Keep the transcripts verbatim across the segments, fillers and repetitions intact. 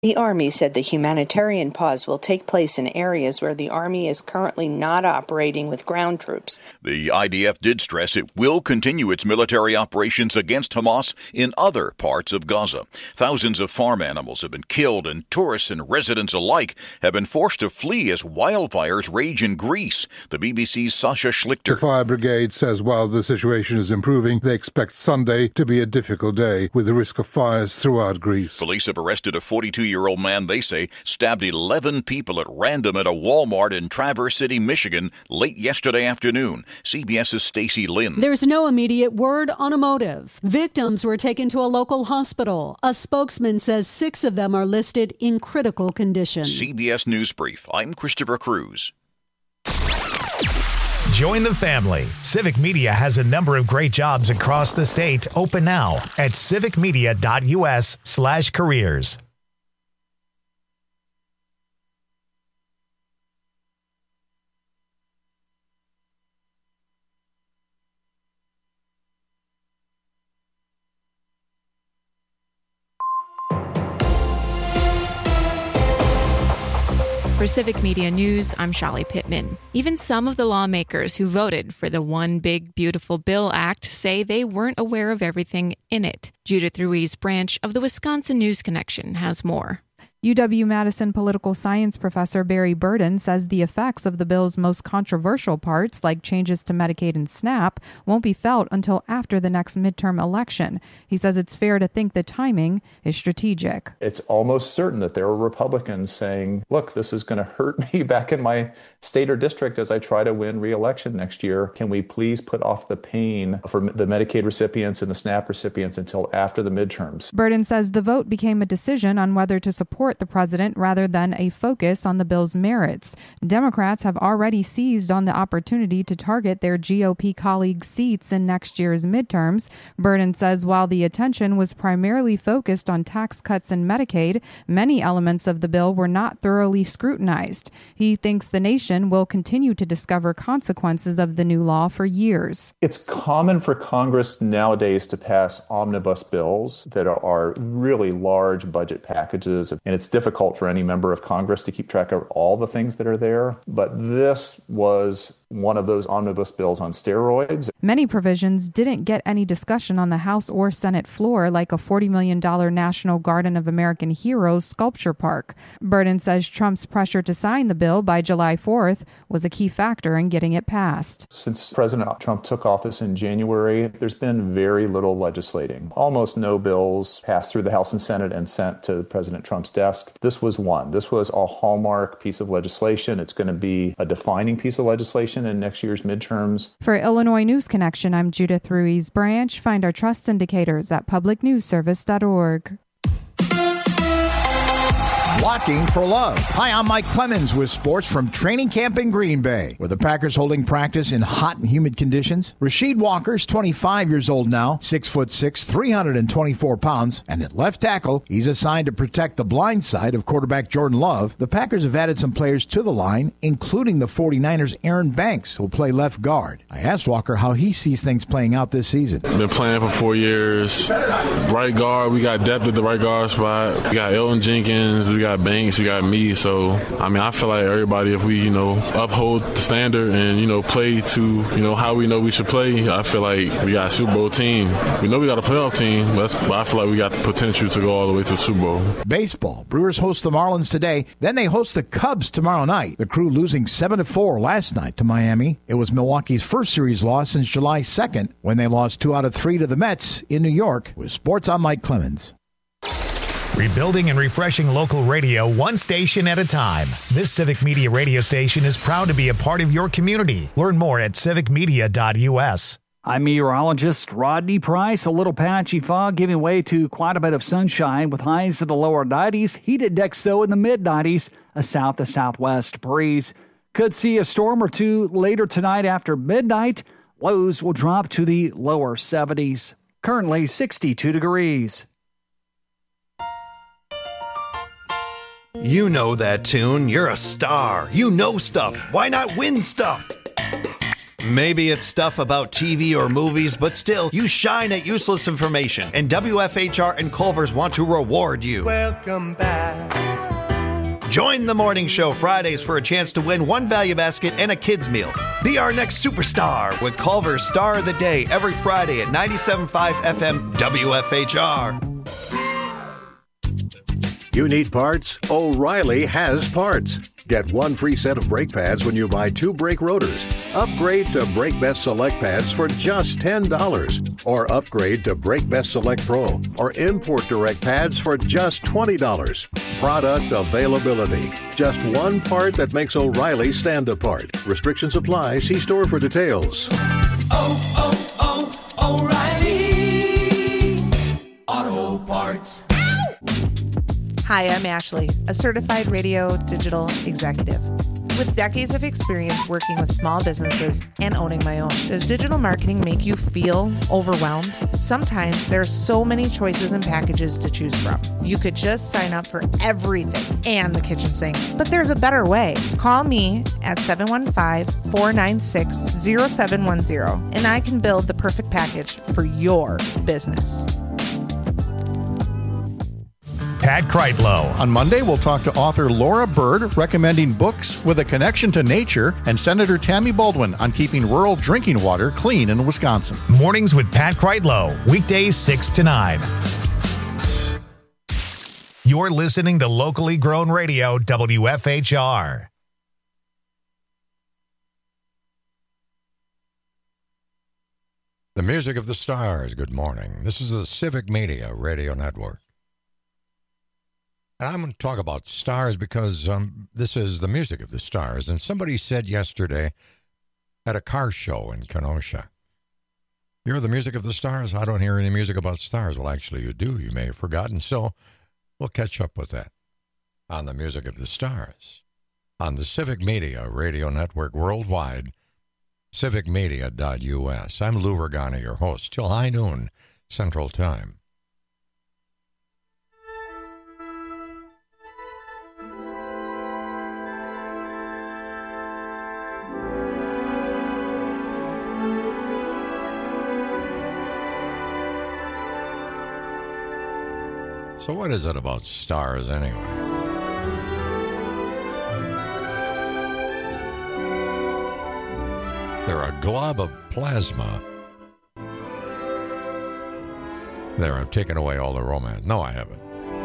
The Army said the humanitarian pause will take place in areas where the Army is currently not operating with ground troops. The I D F did stress it will continue its military operations against Hamas in other parts of Gaza. Thousands of farm animals have been killed, and tourists and residents alike have been forced to flee as wildfires rage in Greece. The B B C's Sasha Schlichter. The fire brigade says while the situation is improving, they expect Sunday to be a difficult day, with the risk of fires throughout Greece. Police have arrested a forty-two-year-old man, they say, stabbed eleven people at random at a Walmart in Traverse City, Michigan, late yesterday afternoon. CBS's Stacey Lynn. There's no immediate word on a motive. Victims were taken to a local hospital. A spokesman says six of them are listed in critical condition. C B S News Brief. I'm Christopher Cruz. Join the family. Civic Media has a number of great jobs across the state open now at civicmedia.us slash careers. For Civic Media News, I'm Shali Pittman. Even some of the lawmakers who voted for the One Big Beautiful Bill Act say they weren't aware of everything in it. Judith Ruiz Branch of the Wisconsin News Connection has more. U W-Madison political science professor Barry Burden says the effects of the bill's most controversial parts, like changes to Medicaid and SNAP, won't be felt until after the next midterm election. He says it's fair to think the timing is strategic. It's almost certain that there are Republicans saying, look, this is going to hurt me back in my state or district as I try to win re-election next year. Can we please put off the pain for the Medicaid recipients and the SNAP recipients until after the midterms? Burden says the vote became a decision on whether to support the president rather than a focus on the bill's merits. Democrats have already seized on the opportunity to target their G O P colleagues' seats in next year's midterms. Burden says while the attention was primarily focused on tax cuts and Medicaid, many elements of the bill were not thoroughly scrutinized. He thinks the nation will continue to discover consequences of the new law for years. It's common for Congress nowadays to pass omnibus bills that are really large budget packages, and it's difficult for any member of Congress to keep track of all the things that are there. But this was one of those omnibus bills on steroids. Many provisions didn't get any discussion on the House or Senate floor, like a forty million dollars National Garden of American Heroes sculpture park. Burden says Trump's pressure to sign the bill by July fourth was a key factor in getting it passed. Since President Trump took office in January, there's been very little legislating. Almost no bills passed through the House and Senate and sent to President Trump's desk. This was one. This was a hallmark piece of legislation. It's going to be a defining piece of legislation in next year's midterms. For Illinois News Connection, I'm Judith Ruiz Branch. Find our trust indicators at public news service dot org. Blocking for Love. Hi, I'm Mike Clemens with sports from training camp in Green Bay, where the Packers holding practice in hot and humid conditions. Rasheed Walker's twenty-five years old now, six foot six, three hundred twenty-four pounds, and at left tackle, he's assigned to protect the blind side of quarterback Jordan Love. The Packers have added some players to the line, including the 49ers' Aaron Banks, who'll play left guard. I asked Walker how he sees things playing out this season. Been playing for four years. Right guard, we got depth at the right guard spot. We got Elton Jenkins, we got Banks, you got me. So, I mean, I feel like everybody, if we, you know, uphold the standard and, you know, play to, you know, how we know we should play, I feel like we got a Super Bowl team. We know we got a playoff team, but, that's, but I feel like we got the potential to go all the way to the Super Bowl. Baseball. Brewers host the Marlins today. Then they host the Cubs tomorrow night. The Crew losing seven to four last night to Miami. It was Milwaukee's first series loss since July second, when they lost two out of three to the Mets in New York. With sports, I'm Mike Clemens. Rebuilding and refreshing local radio one station at a time. This Civic Media radio station is proud to be a part of your community. Learn more at civic media dot u s. I'm meteorologist Rodney Price. A little patchy fog giving way to quite a bit of sunshine with highs in the lower nineties. Heat index, though, in the mid nineties. A south to southwest breeze. Could see a storm or two later tonight after midnight. Lows will drop to the lower seventies. Currently sixty-two degrees. You know that tune. You're a star. You know stuff. Why not win stuff? Maybe it's stuff about T V or movies, but still, you shine at useless information. And W F H R and Culver's want to reward you. Welcome back. Join the morning show Fridays for a chance to win one value basket and a kids meal. Be our next superstar with Culver's Star of the Day every Friday at ninety-seven point five F M W F H R. You need parts? O'Reilly has parts. Get one free set of brake pads when you buy two brake rotors. Upgrade to Brake Best Select pads for just ten dollars. Or upgrade to Brake Best Select Pro or Import Direct pads for just twenty dollars. Product availability. Just one part that makes O'Reilly stand apart. Restrictions apply. See store for details. Oh, oh, oh, O'Reilly Auto Parts. Hi, I'm Ashley, a certified radio digital executive. With decades of experience working with small businesses and owning my own, does digital marketing make you feel overwhelmed? Sometimes there are so many choices and packages to choose from. You could just sign up for everything and the kitchen sink. But there's a better way. Call me at seven one five, four nine six, zero seven one zero and I can build the perfect package for your business. Pat Kreitlow. On Monday, we'll talk to author Laura Bird, recommending books with a connection to nature, and Senator Tammy Baldwin on keeping rural drinking water clean in Wisconsin. Mornings with Pat Kreitlow, weekdays six to nine. You're listening to locally grown radio, W F H R. The music of the stars, good morning. This is the Civic Media Radio Network. And I'm going to talk about stars because um, this is the music of the stars. And somebody said yesterday at a car show in Kenosha, "You're the music of the stars? I don't hear any music about stars." Well, actually, you do. You may have forgotten. So we'll catch up with that on the music of the stars on the Civic Media Radio Network worldwide, civic media dot U S. I'm Lou Regani, your host, till high noon Central Time. So what is it about stars anyway? They're a glob of plasma. There, I've taken away all the romance. No, I haven't.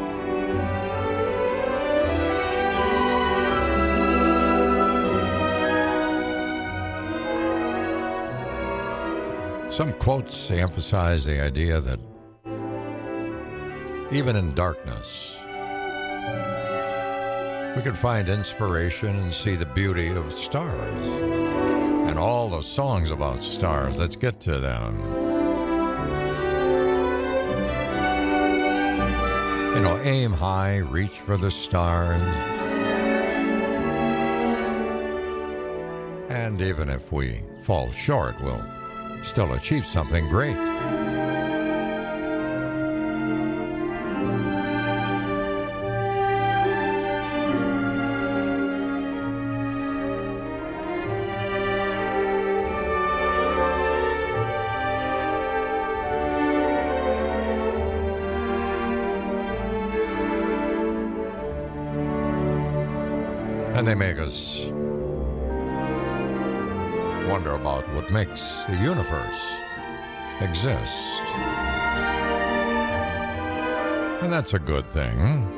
Some quotes emphasize the idea that even in darkness, we can find inspiration and see the beauty of stars and all the songs about stars. Let's get to them. You know, aim high, reach for the stars. And even if we fall short, we'll still achieve something great. And they make us wonder about what makes the universe exist. And that's a good thing.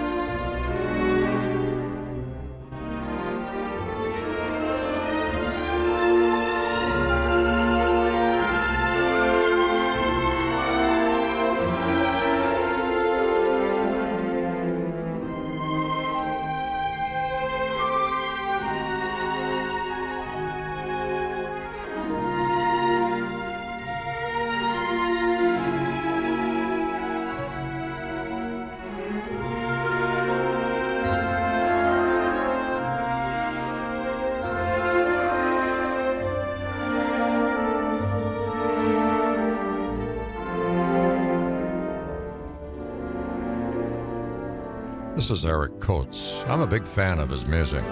This is Eric Coates. I'm a big fan of his music.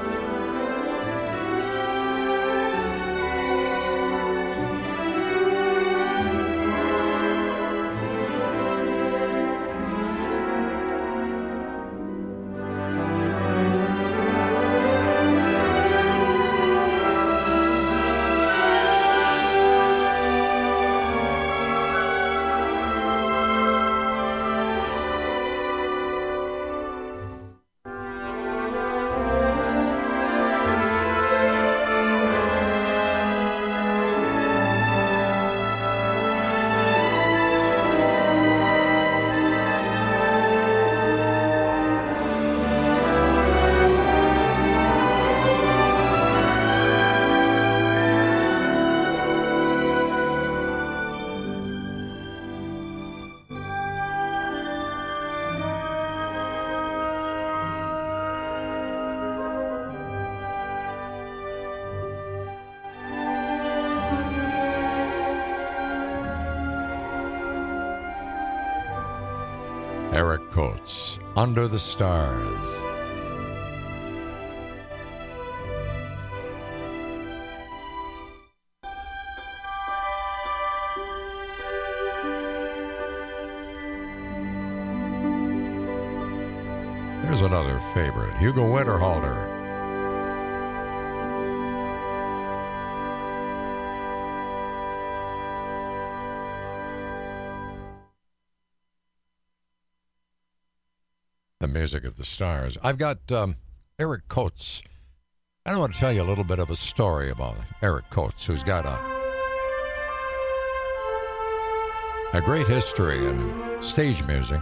Eric Coates, Under the Stars. Here's another favorite, Hugo Winterhalter. The music of the stars. I've got um, Eric Coates. I want to tell you a little bit of a story about Eric Coates, who's got a a great history in stage music.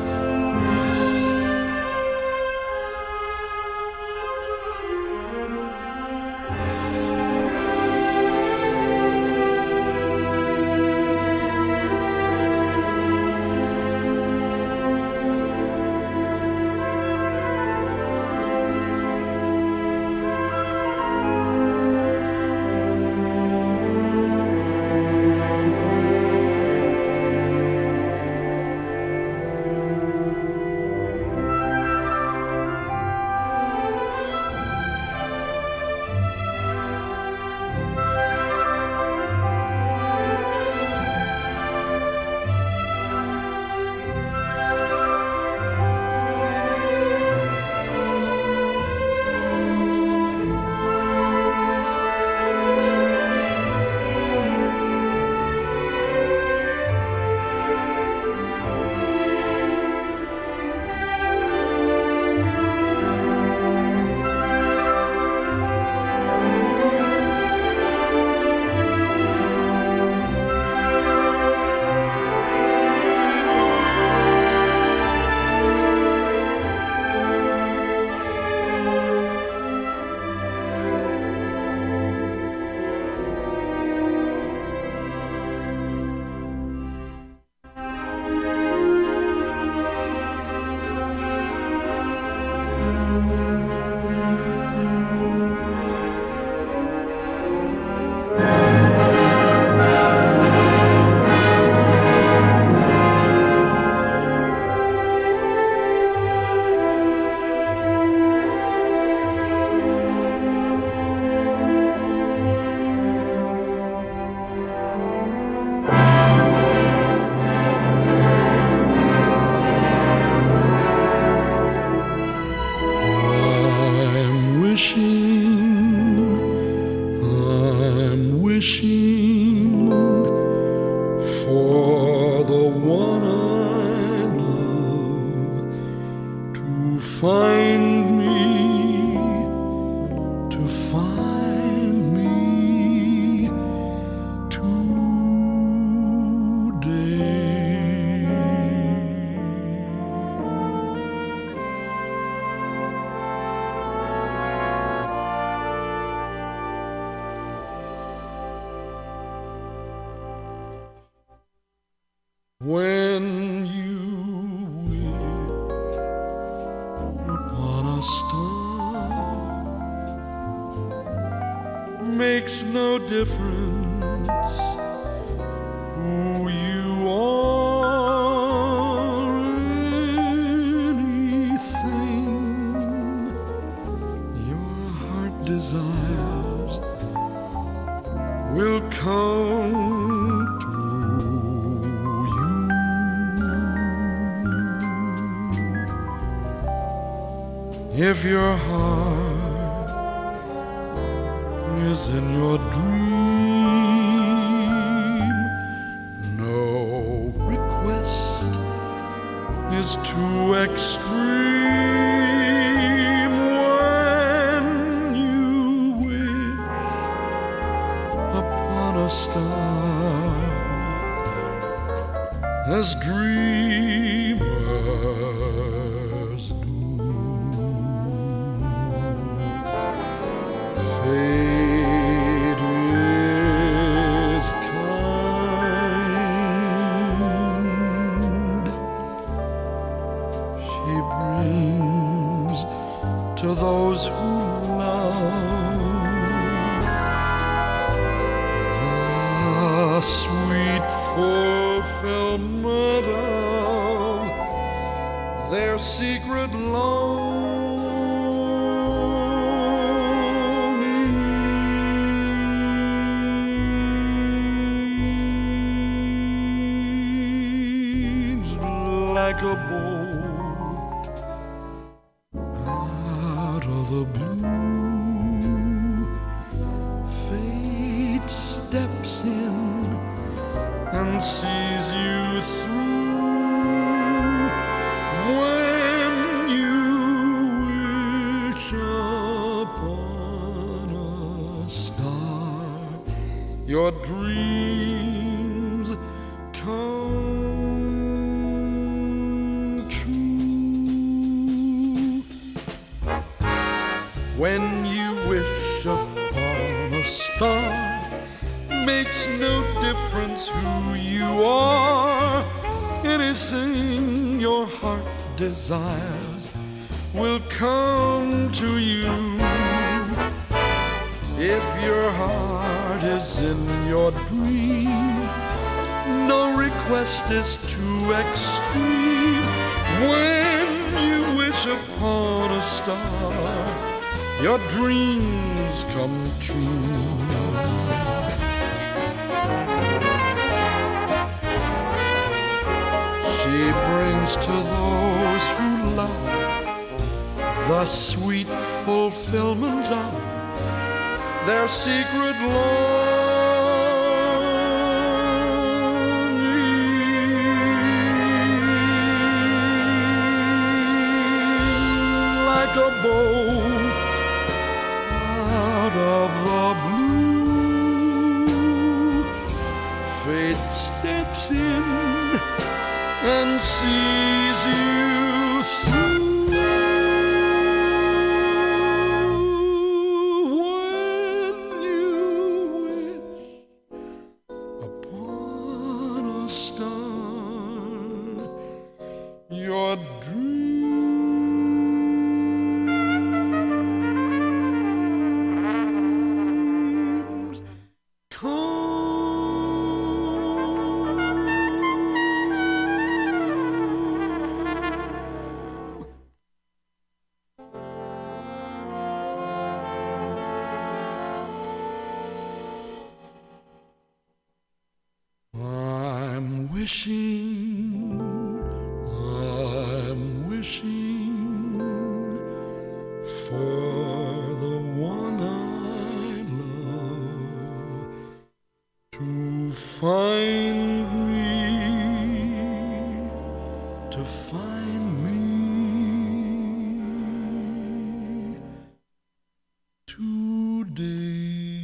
When you wish upon a star, makes no difference who you are, anything your heart desires will come. If your heart is in your dream, no request is too extreme. When you wish upon a star, as dreamers do, fate is kind. She brings to those who love the sweet fulfillment of their secret longings like a bolt out of the blue. Fate steps in and sees you through when you wish upon a star. Your dreams come true when you wish upon a star. Makes no difference who you are. Anything your heart desires will come to you. If your heart is in your dream, no request is too extreme. When you wish upon a star, your dreams come true. She brings to those who love the sweet fulfillment of their secret longing like a bolt out of the blue. Fate steps in and sees you through when you wish upon a star. Your dreams come. Wishing, I'm wishing for the one I love to find me, to find me today.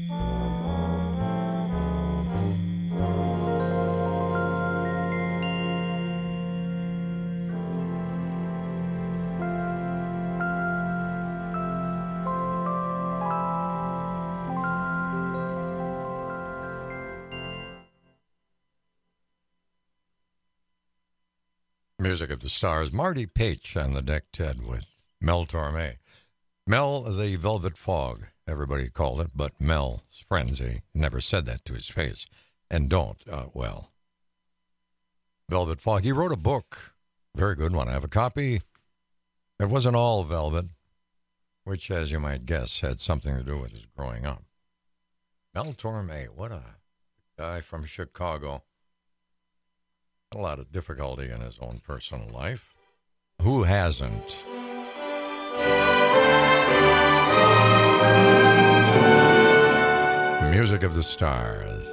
Music of the Stars. Marty Paich on the deck, Ted, with Mel Torme. Mel, the Velvet Fog, everybody called it, but Mel's Frenzy never said that to his face. And don't, uh, well. Velvet Fog. He wrote a book, very good one. I have a copy. It wasn't all velvet, which, as you might guess, had something to do with his growing up. Mel Torme, what a guy from Chicago. A lot of difficulty in his own personal life. Who hasn't? Music of the Stars.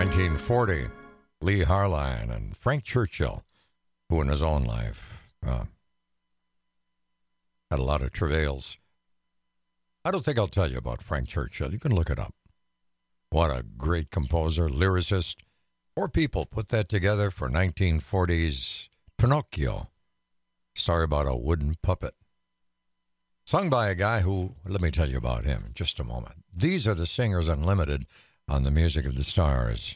nineteen forty, Lee Harline and Frank Churchill, who in his own life uh, had a lot of travails. I don't think I'll tell you about Frank Churchill. You can look it up. What a great composer, lyricist. Four people put that together for nineteen forties Pinocchio, story about a wooden puppet. Sung by a guy who, let me tell you about him in just a moment. These are the Singers Unlimited on the Music of the Stars.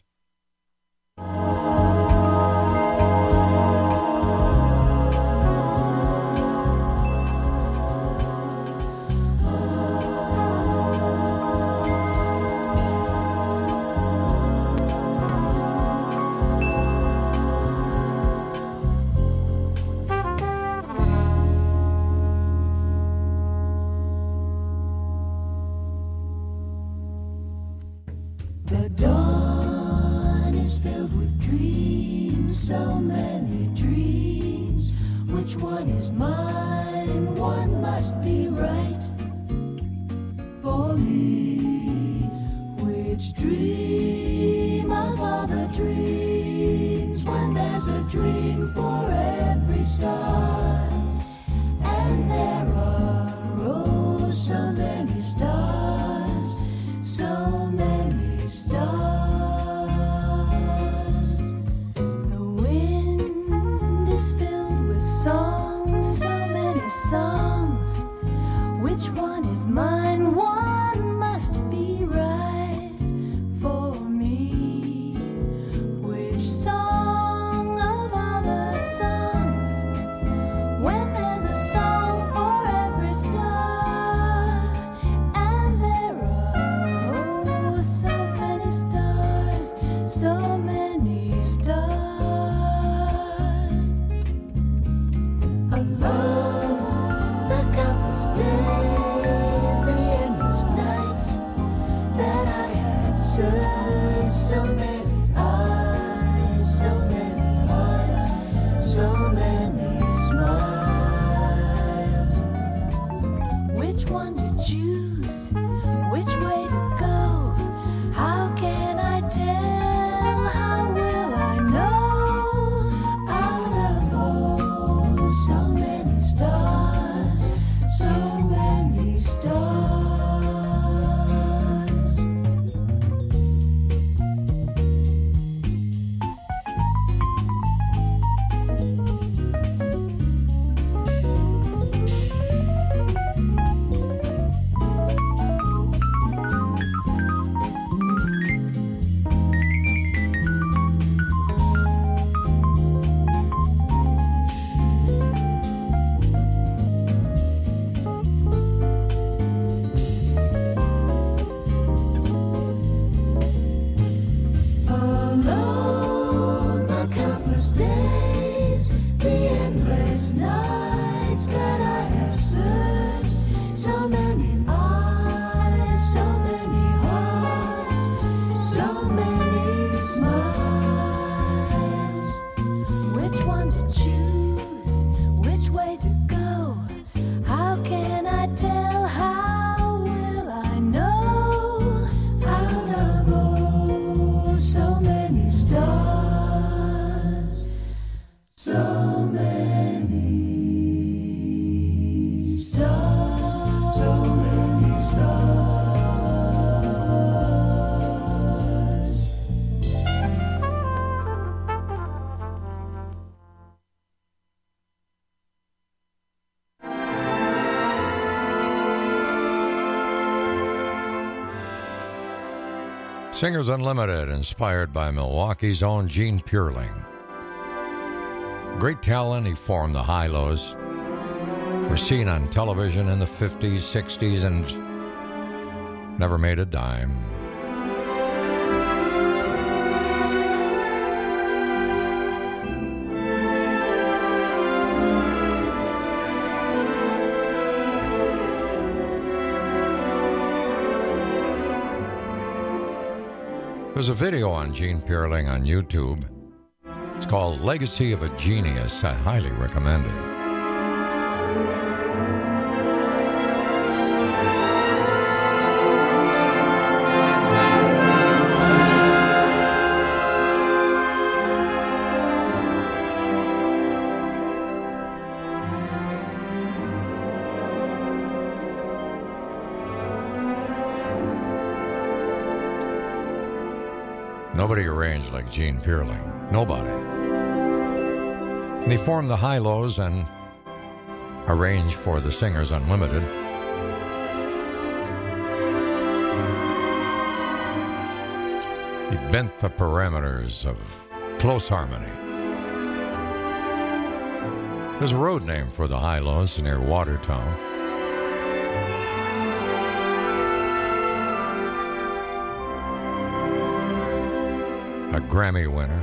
The dawn is filled with dreams, so many dreams. Which one is mine? One must be right for me. Which dream of all the dreams? When there's a dream for every star, and there are oh so many stars, so many stars. The wind is filled with songs, so many songs. Which one is mine? One must be right for me. Which song of all the songs? When there's a song for every star, and there are oh so many stars, so many stars. Alone, the countless days, the endless nights that I have searched, so many eyes, so many hearts, so many smiles. Which one to choose? Which way to go? How can I tell? How will I know? Out of oh so many stars, so many stars. Alone, the countless days, the endless nights that I have searched, so many eyes, so many hearts, so many smiles. Which one to choose? Which way to go? How can I tell? How will I know? Out of oh so many stars, so many stars, so many stars. Singers Unlimited, inspired by Milwaukee's own Gene Purling. Great talent, he formed the Hi-Lo's. Were seen on television in the fifties, sixties, and never made a dime. There's a video on Gene Purling on YouTube. It's called Legacy of a Genius. I highly recommend it. Nobody arranged like Gene Peerling. Nobody. And he formed the Hi-Lo's and arranged for the Singers Unlimited. He bent the parameters of close harmony. There's a road name for the Hi-Lo's near Watertown. A Grammy winner.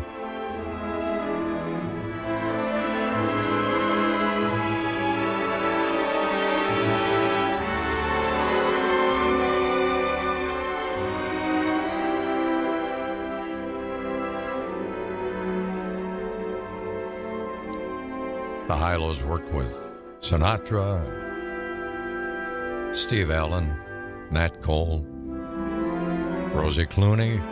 The Hi-Lo's worked with Sinatra, Steve Allen, Nat Cole, Rosie Clooney.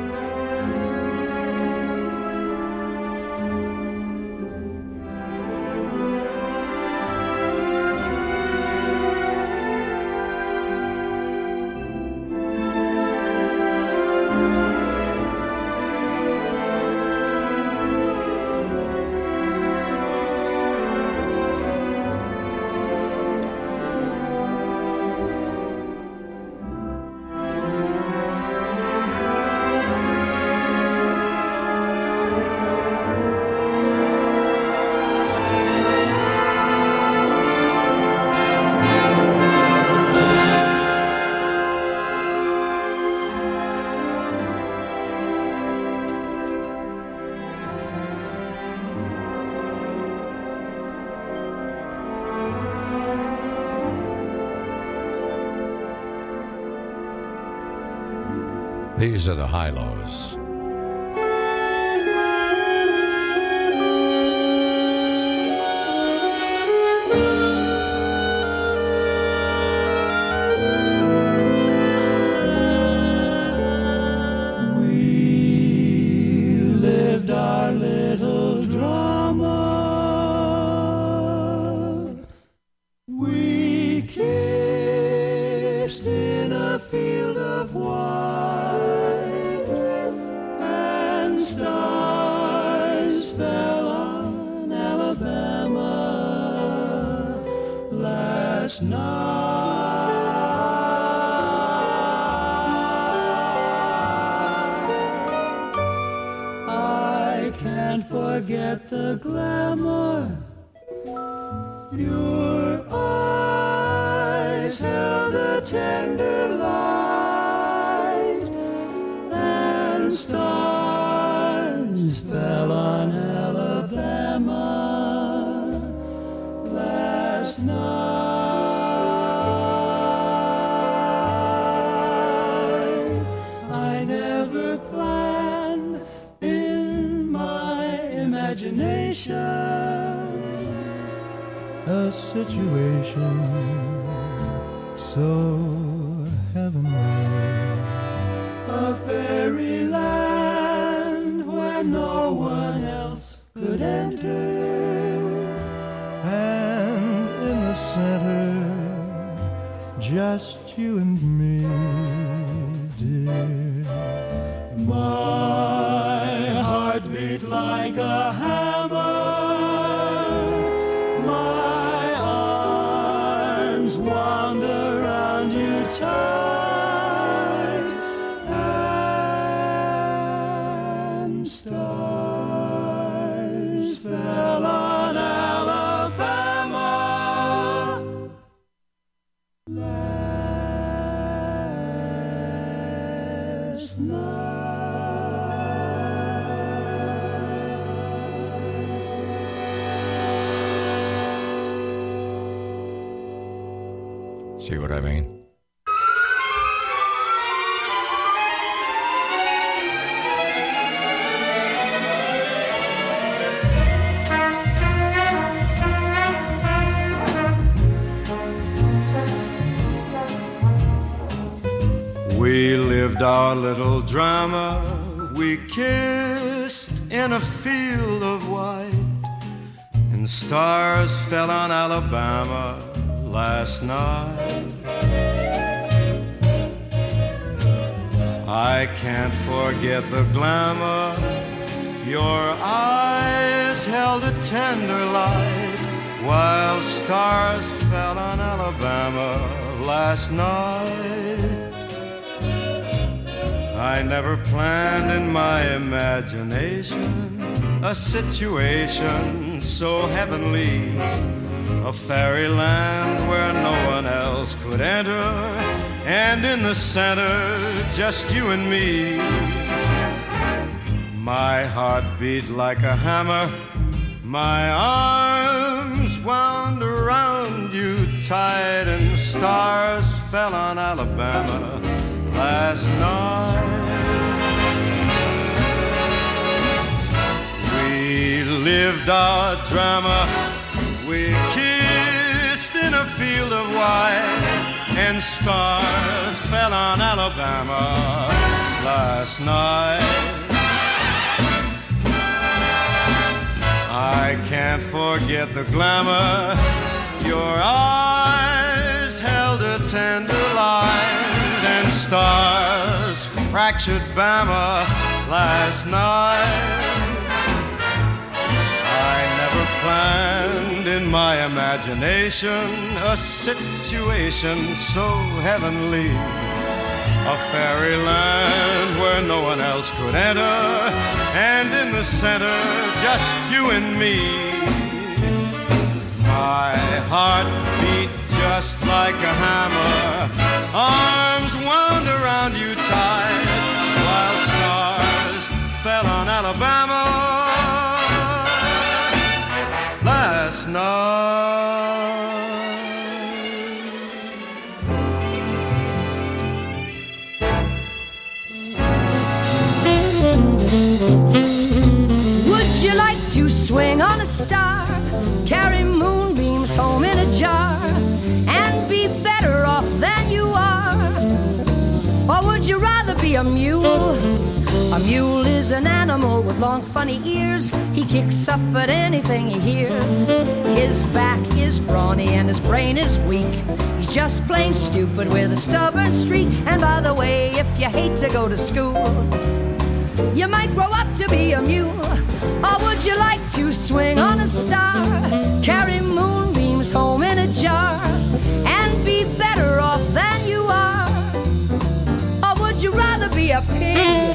These are the Hi-Lo's. We lived our little drama. We kissed in a field of white. Stars fell on Alabama last night. I can't forget the glamour. Your eyes held a tender light, and stars fell on Alabama last night. I never planned in my imagination a situation so heavenly, a fairyland where no one else could enter, and in the center, just you and me, dear. My heart beat like a hammer, my arms wander around you tight, and stars fell on Alabama last night. See what I mean? We lived our little drama. We kissed in a field of white, and stars fell on Alabama last night. I can't forget the glamour. Your eyes held a tender light while stars fell on Alabama last night. I never planned in my imagination a situation so heavenly, a fairyland where no one else could enter, and in the center, just you and me. My heart beat like a hammer, my arms wound around you tight, and stars fell on Alabama last night. We lived our drama, we kissed in a field of white, and stars fell on Alabama last night. I can't forget the glamour. Your eyes held a tender light, and stars fractured Bama last night. I never planned in my imagination a situation so heavenly, a fairyland where no one else could enter, and in the center, just you and me. My heart beat just like a hammer, arms wound around you tight, while stars fell on Alabama last night. Would you like to swing on a star, carry moonbeams home in a jar, and be better off than you are? Or would you rather be a mule? A mule is an animal with long funny ears. He kicks up at anything he hears. His back is brawny and his brain is weak. He's just plain stupid with a stubborn streak. And by the way, if you hate to go to school, you might grow up to be a mule. Or would you like to swing on a star, carry moonbeams home in a jar, and be better off than you are? Or would you rather be a pig?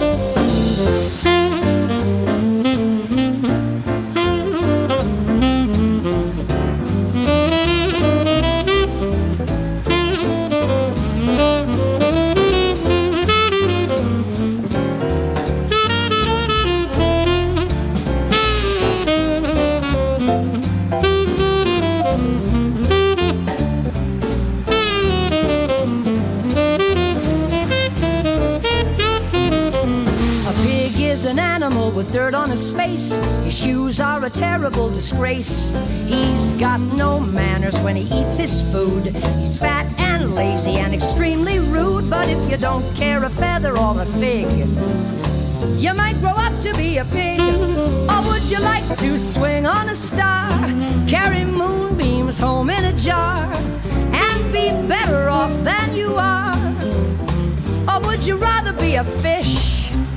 With dirt on his face, his shoes are a terrible disgrace. He's got no manners when he eats his food. He's fat and lazy and extremely rude. But if you don't care a feather or a fig, you might grow up to be a pig. Or would you like to swing on a star, carry moonbeams home in a jar, and be better off than you are? Or would you rather be a fish?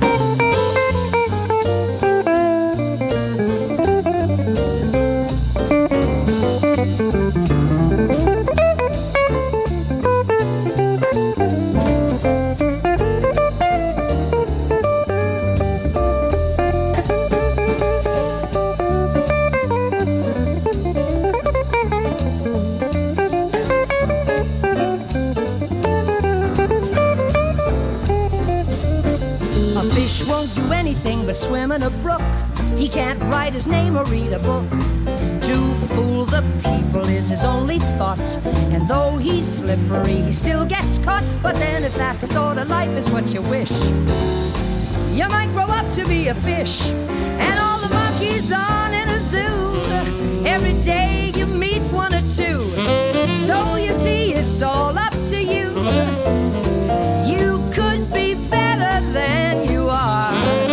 But swim in a brook, he can't write his name or read a book. To fool the people is his only thought, and though he's slippery, he still gets caught. But then if that sort of life is what you wish, you might grow up to be a fish. And all the monkeys on in a zoo, every day you meet one or two. So you see, it's all up to you. You could be better than you are.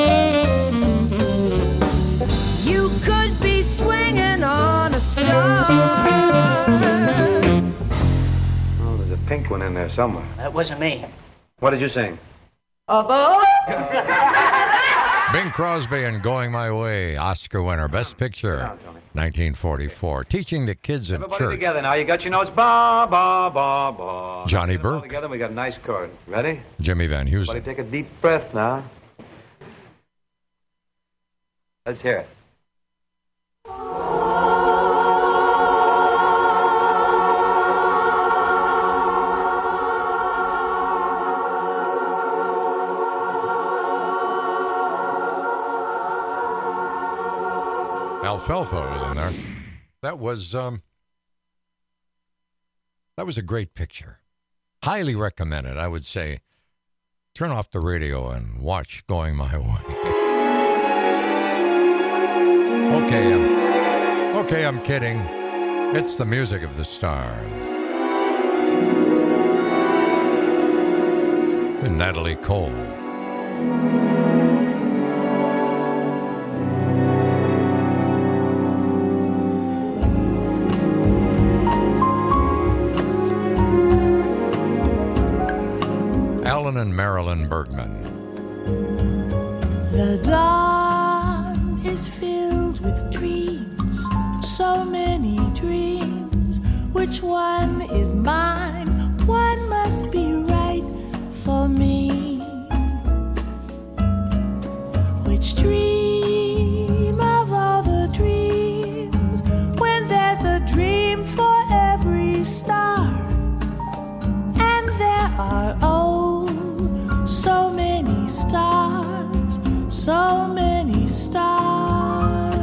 You could be swinging on a star. Oh, there's a pink one in there somewhere. That wasn't me. What did you sing? Bing Crosby and Going My Way, Oscar winner, Best Picture, nineteen forty-four. Teaching the kids in Everybody church. together now. You got your notes? Ba, ba, ba, ba. Johnny Get 'em all Burke. together. We got a nice chord. Ready? Jimmy Van Heusen. Everybody take a deep breath now. Let's hear it. Alfalfa was in there. That was um that was a great picture. Highly recommended, I would say. Turn off the radio and watch Going My Way. Okay, I'm okay, I'm kidding. It's the music of the stars. And Natalie Cole. Alan and Marilyn Bergman. The dawn is filled with dreams, so many dreams. Which one is mine? One must be right for me. Which dream of all the dreams, when there's a dream for every star, and there are oh so many stars, so many stars.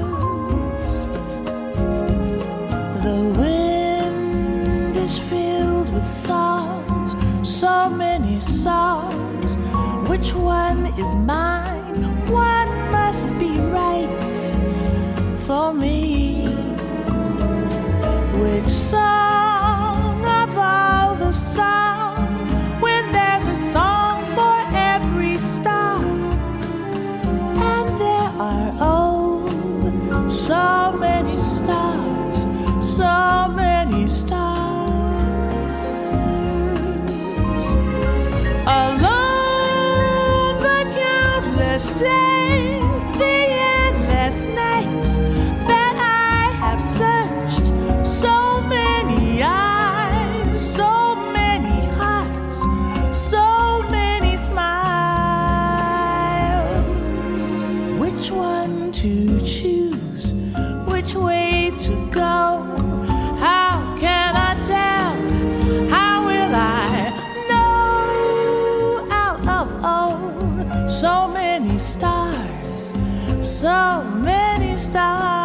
The wind is filled with songs, so many songs. Which one is mine? One must be right for me. Which song of all the songs, when there's a song for every star, and there are oh so many stars, so many stars. Alone the countless days, the endless nights that I have searched, so many eyes, so many hearts, so many smiles. Which one to choose? Which way to go? How can I tell? How will I know? Out of oh, so many stars, so many stars.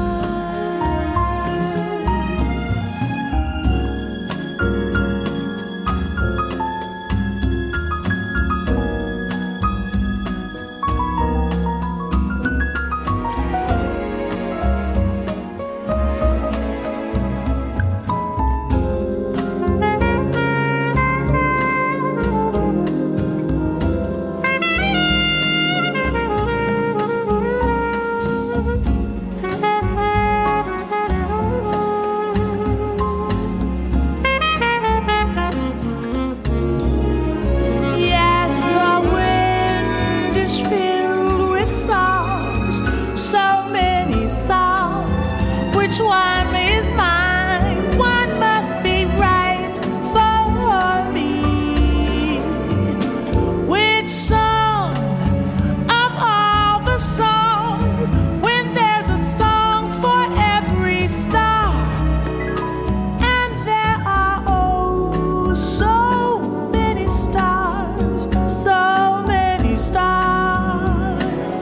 Yes, the wind is filled with songs, so many songs. Which one is mine? One must be right for me. Which song of all the songs, when there's a song for every star, and there are oh so many stars, so many stars.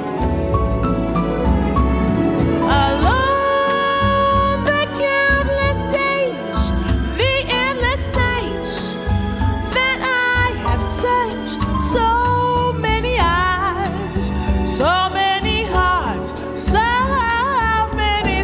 Alone the countless days, the endless nights that I have searched, so many eyes, so many hearts, so many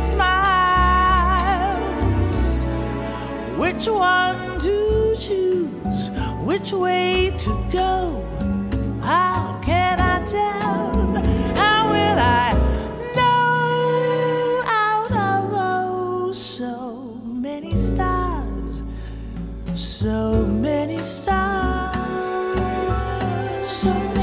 smiles. Which one to choose? Which way to go? How can I tell? How will I know? Out of oh, so many stars, so many stars, so many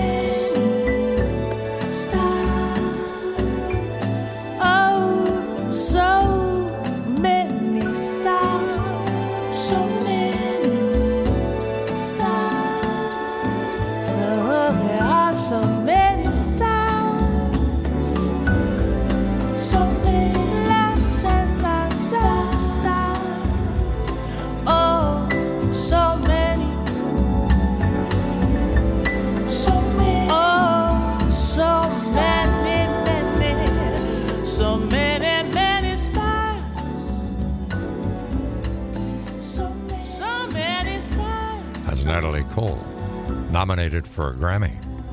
Cole, nominated for a Grammy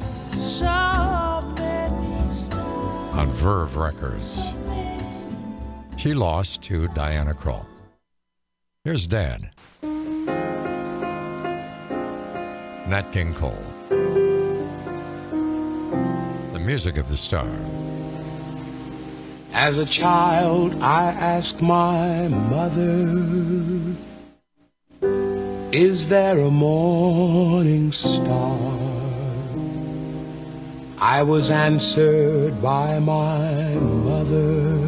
on Verve Records. She lost to Diana Krall. Here's Dad. Nat King Cole. The music of the star. As a child, I asked my mother, is there a morning star? I was answered by my mother,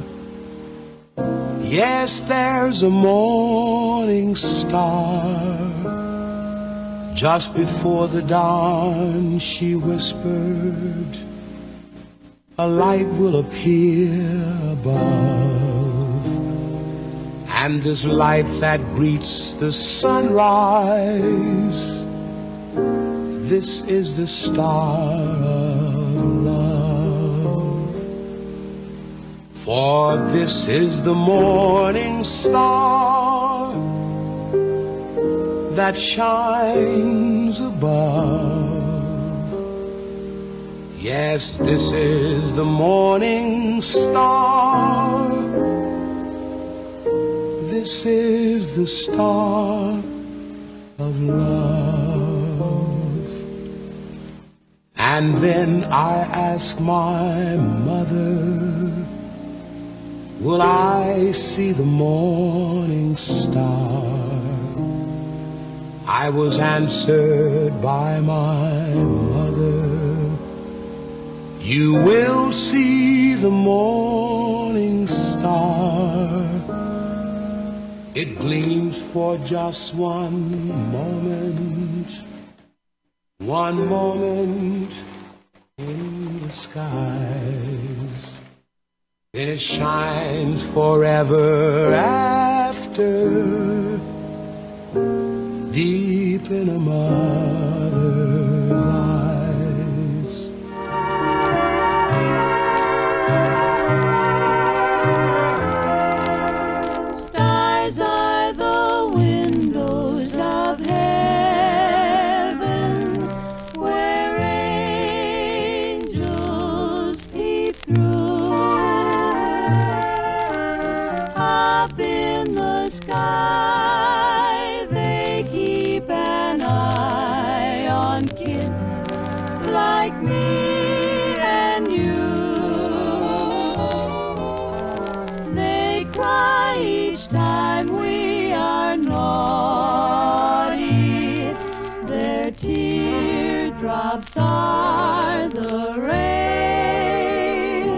yes, there's a morning star. Just before the dawn, she whispered, a light will appear above, and this light that greets the sunrise, this is the star of love. For this is the morning star that shines above. Yes, this is the morning star. This is the star of love. And then I asked my mother, will I see the morning star? I was answered by my mother, you will see the morning star. It gleams for just one moment, one moment in the skies. Then it shines forever after, deep in a mother's eyes. Stars are the windows of heaven, where angels peep through. Up in the sky they keep an eye on kids like me and you. They cry each time we are naughty. Their teardrops are the rain.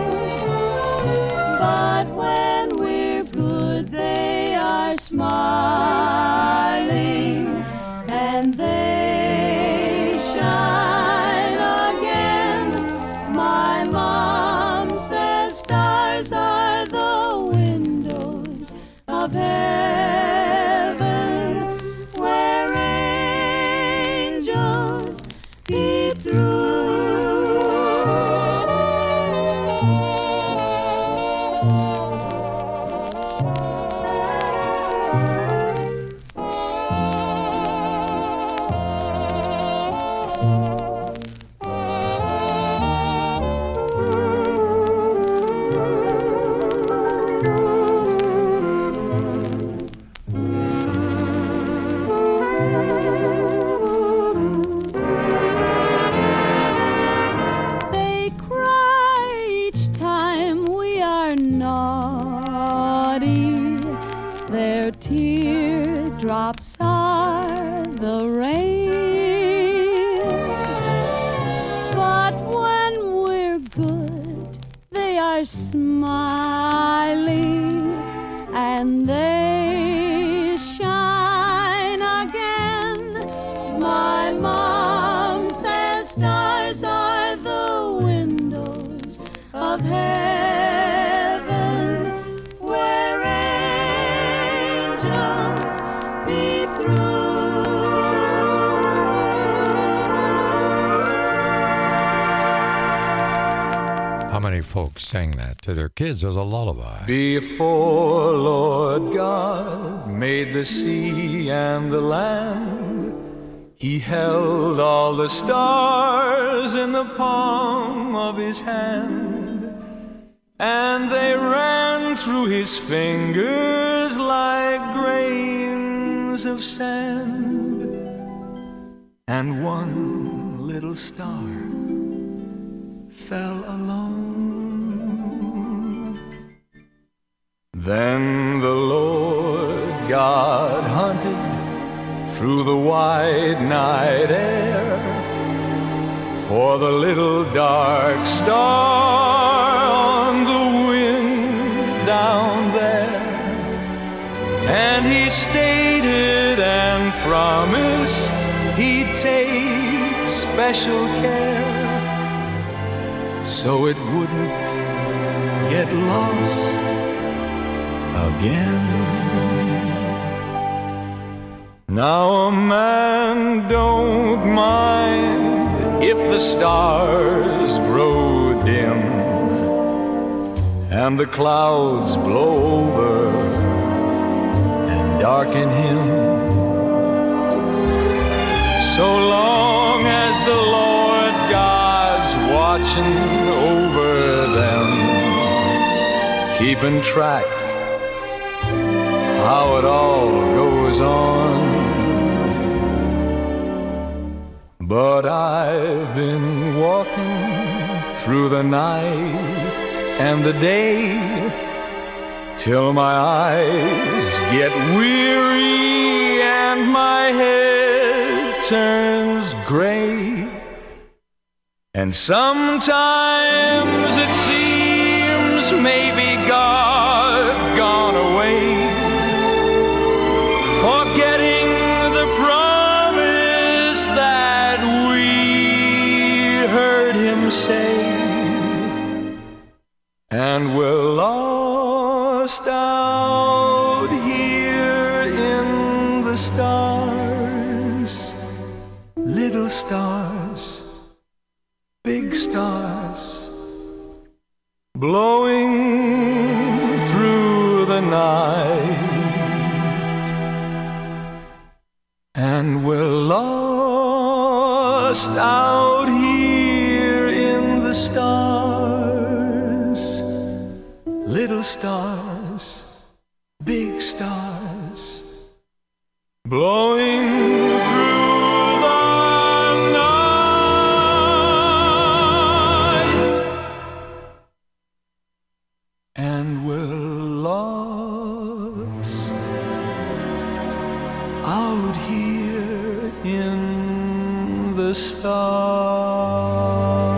But when we're good, they are smiling, and they shine again. My mom says stars are the windows of heaven, where angels peep through. They cry each time we are naughty. Their teardrops are the rain. But when we're good, they are smiling, and they shine again. My mom says stars are the windows of heaven, where angels peep How many folks sang that to their kids as a lullaby? Before Lord God made the sea and the land, He held all the stars in the palm of his hand, and they ran through his fingers like grains of sand. And one little star fell alone. Then the Lord God hunted through the wide night air for the little dark star on the wind down there. And he stated and promised he'd take special care so it wouldn't get lost again. Now a man don't mind if the stars grow dim and the clouds blow over and darken him, so long as the Lord God's watching over them, keeping track how it all goes on. But I've been walking through the night and the day till my eyes get weary and my head turns gray. And sometimes it seems maybe God gone away, forgetting the promise that we heard him say, and we're lost out here in the stars, little stars, big stars, blowing through the night. And we're lost out here in the stars, little stars, big stars, blowing through the night. And we're lost out here in the stars.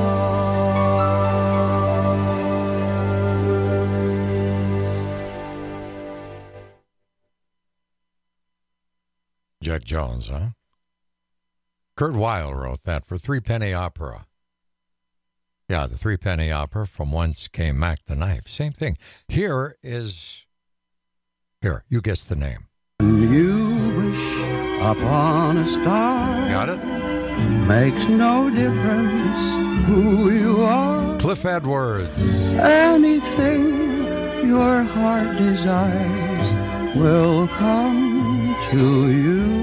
Jack Jones, huh? Kurt Weill wrote that for Three Penny Opera. Yeah, the Three Penny Opera, From Whence Came Mac the Knife. Same thing. Here is... Here, you guess the name. You wish upon a star. Got it? Makes no difference who you are. Cliff Edwards. Anything your heart desires will come to you.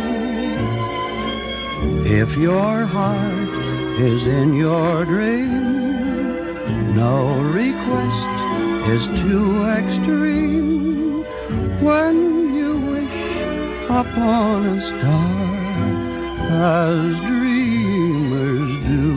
If your heart is in your dream, no request is too extreme. When you wish upon a star, as dreamers do,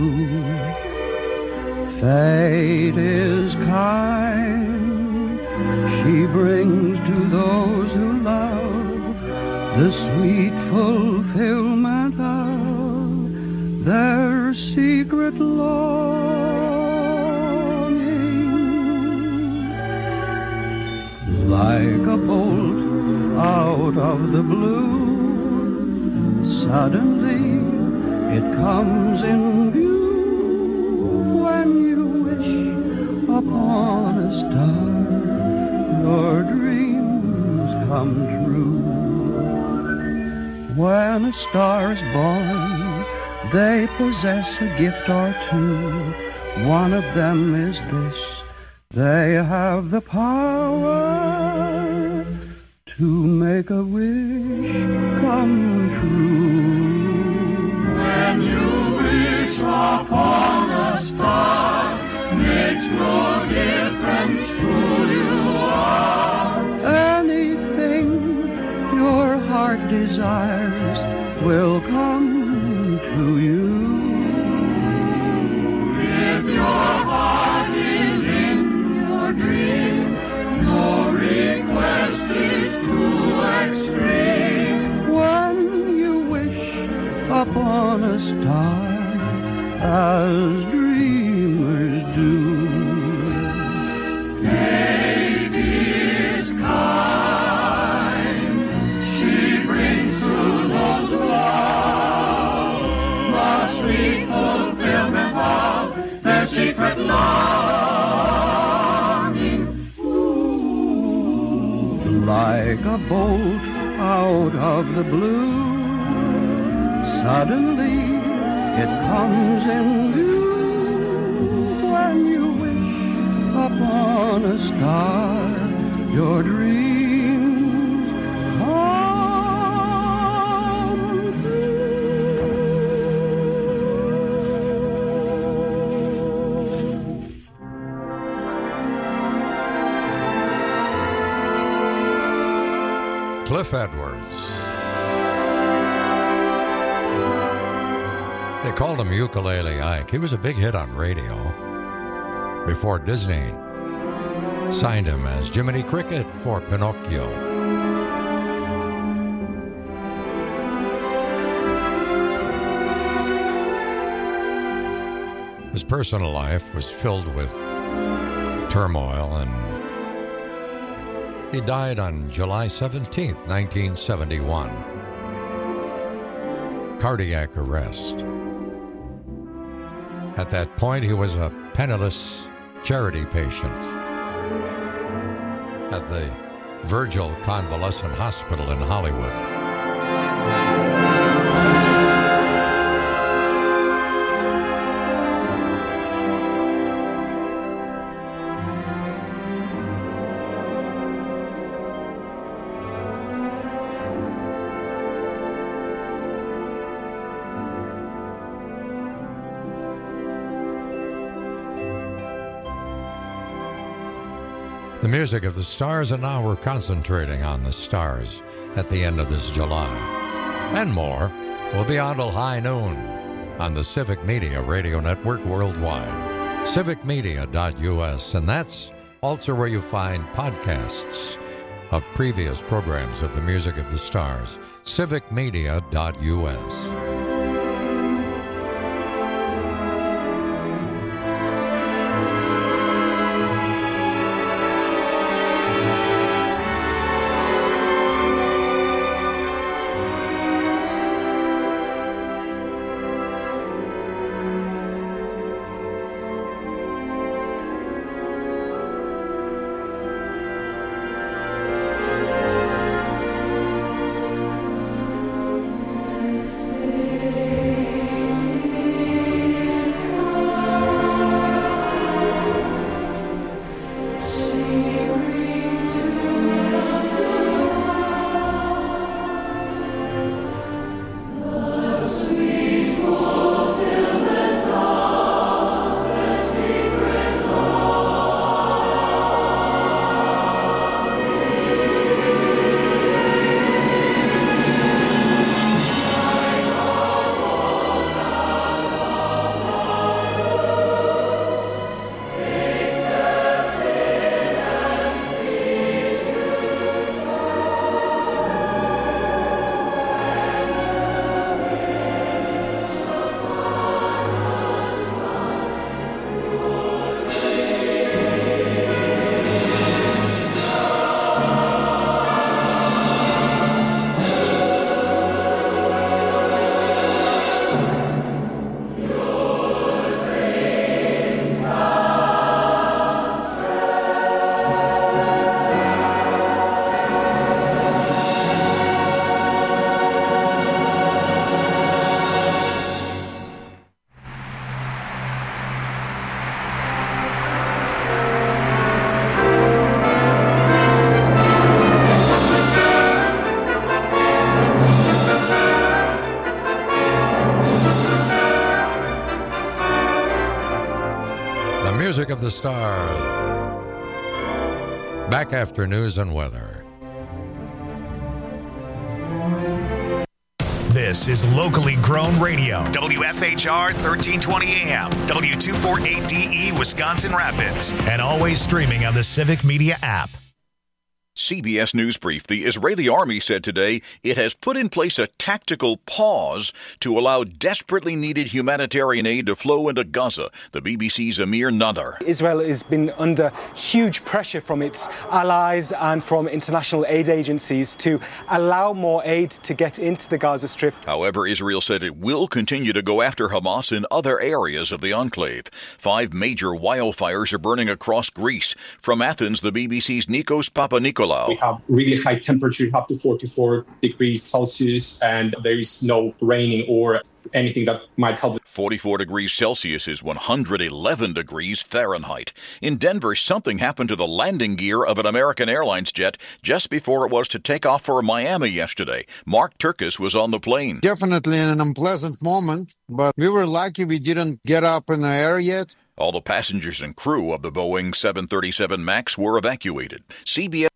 fate is kind. She brings to those who love the sweet fulfillment of their secret longing. Like a bolt out of the blue, suddenly it comes in view. When you wish upon a star, your dreams come true. When a star is born, they possess a gift or two. One of them is this: they have the power to make a wish come true. When you wish upon a star, makes no difference who you are. Anything your heart desires will come to you. If your heart is in your dream, no request is too extreme. When you wish upon a star, as dreamers do. Fate is kind, she brings through those walls the sweet fulfillment of their secret longing. Ooh, like a bolt out of the blue, suddenly it comes in view. When you wish upon a star, your dreams come Cliff Edwards. They called him Ukulele Ike. He was a big hit on radio before Disney signed him as Jiminy Cricket for Pinocchio. His personal life was filled with turmoil, and he died on July seventeenth, nineteen seventy-one. Cardiac arrest. At that point, he was a penniless charity patient at the Virgil Convalescent Hospital in Hollywood. The music of the stars, and now we're concentrating on the stars at the end of this July. And more will be on till high noon on the Civic Media Radio Network worldwide. civic media dot U S, and that's also where you find podcasts of previous programs of the music of the stars. civic media dot U S. Stay music of the stars. Back after news and weather. This is locally grown radio. W F H R thirteen twenty A M, W two forty-eight D E, Wisconsin Rapids. And always streaming on the Civic Media app. C B S News Brief. The Israeli army said today it has put in place a tactical pause to allow desperately needed humanitarian aid to flow into Gaza. The B B C's Amir Nadar. Israel has been under huge pressure from its allies and from international aid agencies to allow more aid to get into the Gaza Strip. However, Israel said it will continue to go after Hamas in other areas of the enclave. Five major wildfires are burning across Greece. From Athens, the B B C's Nikos Papanikolaou. We have really high temperature, up to forty-four degrees Celsius, and there is no raining or anything that might help. forty-four degrees Celsius is one hundred eleven degrees Fahrenheit. In Denver, something happened to the landing gear of an American Airlines jet just before it was to take off for Miami yesterday. Mark Turkis was on the plane. Definitely an unpleasant moment, but we were lucky we didn't get up in the air yet. All the passengers and crew of the Boeing seven thirty-seven MAX were evacuated. C B S